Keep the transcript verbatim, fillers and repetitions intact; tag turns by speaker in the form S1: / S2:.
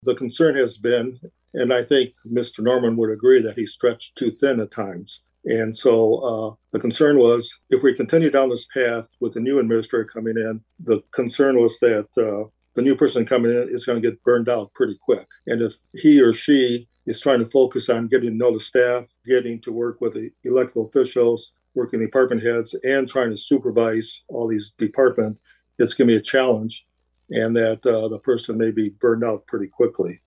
S1: The concern has been, and I think Mister Norman would agree, that he stretched too thin at times. And so uh, the concern was if we continue down this path with the new administrator coming in, the concern was that uh, the new person coming in is going to get burned out pretty quick. And if he or she is trying to focus on getting to know the staff, getting to work with the elected officials, working department heads, and trying to supervise all these departments, it's going to be a challenge, and that uh, the person may be burned out pretty quickly.